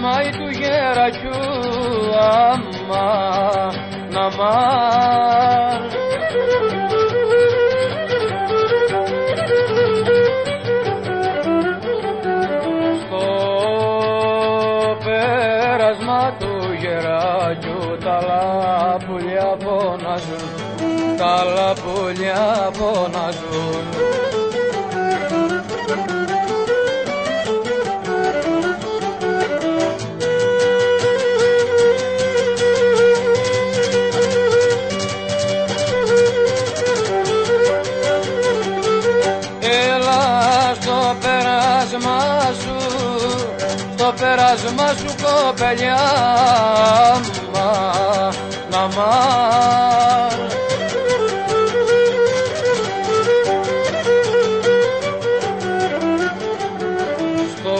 πέρασμα ή του γερακιού αμάν, αμάν. Στο πέρασμα του γερακιού τα λαπούλια φωνάζουν, τα λαπούλια φωνάζουν. Στο πέρασμα σου κοπελιά, αμάν, αμάν. Στο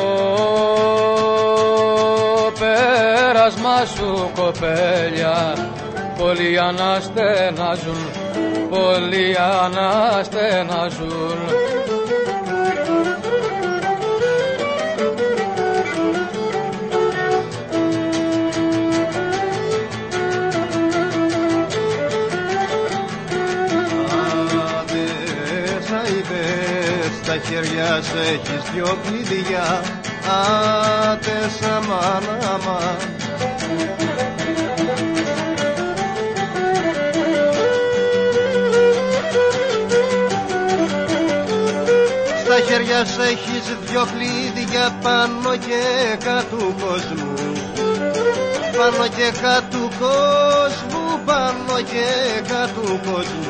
πέρασμα σου κοπέλια πολλοί αναστενάζουν, πολλοί αναστενάζουν. Στα χέρια σου έχεις δυο κλειδιά, άτες αμάν, αμάν. Στα χέρια σου έχεις δυο κλειδιά πάνω και κάτω κόσμου, πάνω και κάτω κόσμου, πάνω και κάτω κόσμου.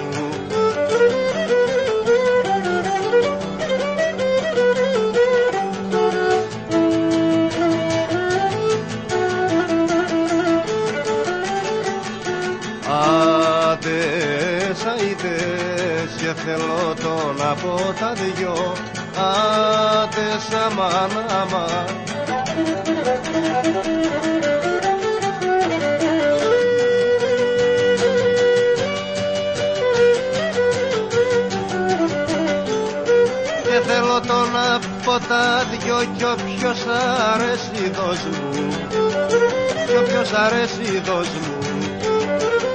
Άντες, αηδές, και θέλω τον από τα δυο, άντες, αμάν, αμάν. Και θέλω τον από τα δυο κι όποιος αρέσει δώσ' μου, κι όποιος αρέσει δώσ' μου.